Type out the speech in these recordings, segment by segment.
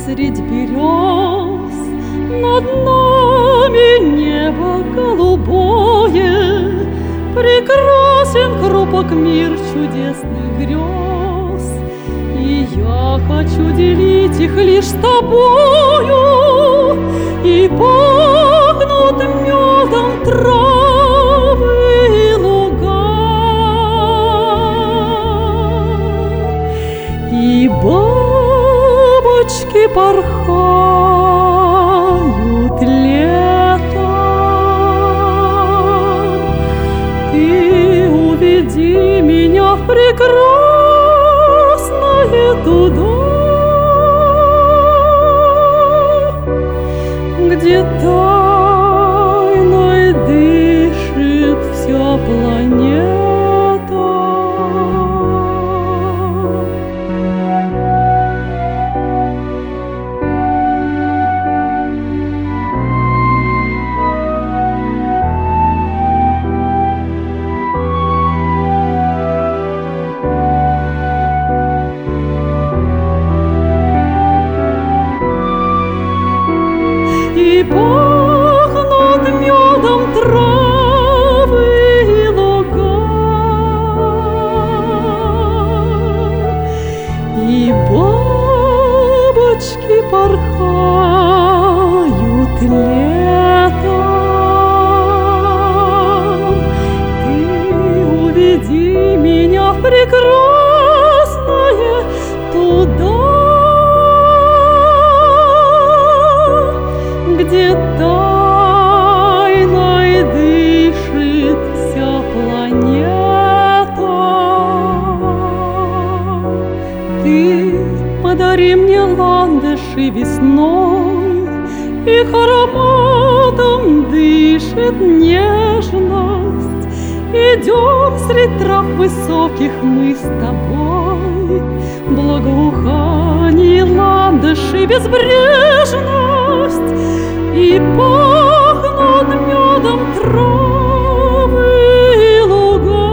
средь берез, над нами небо голубое, прекрасен крупок мир чудесных грез. И я хочу делить их лишь с тобою, и пахнут медом травы и луга, и бабочки порхают летом. Ты уведи меня в прекрасное туда, где тайной дышит вся планета. И пахнут медом травы и луга, и бабочки порхают летом. Ты уведи меня в прекрасное туда, где тайной дышит вся планета. Ты подари мне ландыши весной, их ароматом дышит нежность. Идем средь трав высоких мы с тобой, благоухание ландыши безбрежность, и пахнут медом травы и луга,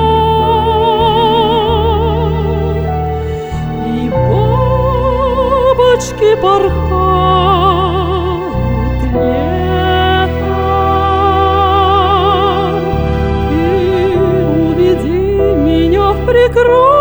и бабочки порхают летом. Ты уведи меня в прекрасное